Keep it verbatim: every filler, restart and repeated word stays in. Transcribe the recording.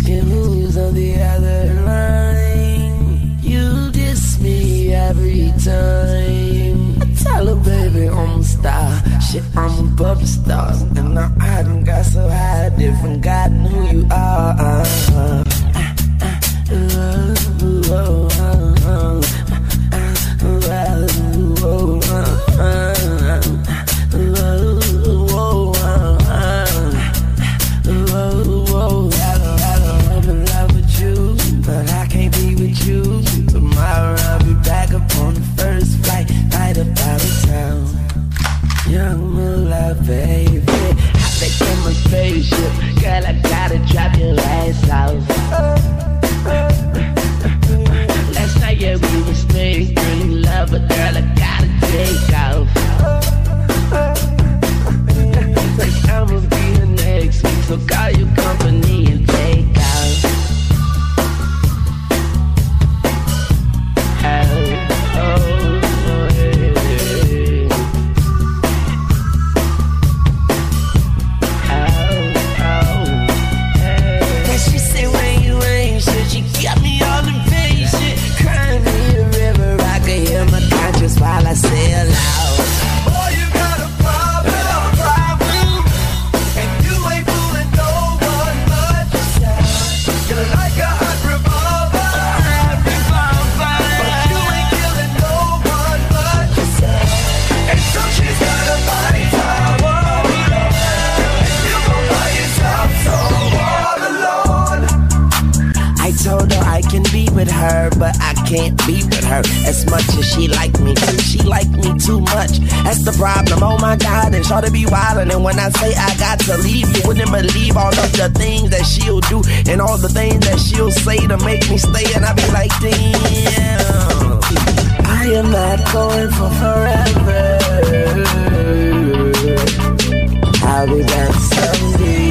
asking who's on the other line. You diss me every time. I tell her, baby, I'm a star. Shit, I'm a pop star. And now I done got so high, different forgotten who you are. Uh, uh, uh, uh, uh, uh, uh. Young moolah, baby, hop back in my spaceship. Girl, I gotta drop your ass off. Last night, yeah, we was making love, but girl, I gotta take off. Like I'ma be here next week, so call your company and take off. Oh, oh. While I sail out. Boy, you got a problem, a problem, and you ain't fooling no one but yourself. You're like a hot revolver, hot revolver, but you ain't killing no one but yourself. And so she's got a body power, and you gon' find yourself so all alone. I told her I can be with her, but I can't be with her as much as she like me too. She like me too much. That's the problem. Oh my God, and shorty be wildin'. And when I say I got to leave, you wouldn't believe all of the things that she'll do and all the things that she'll say to make me stay. And I be like, damn, I am not going for forever. I'll be back someday.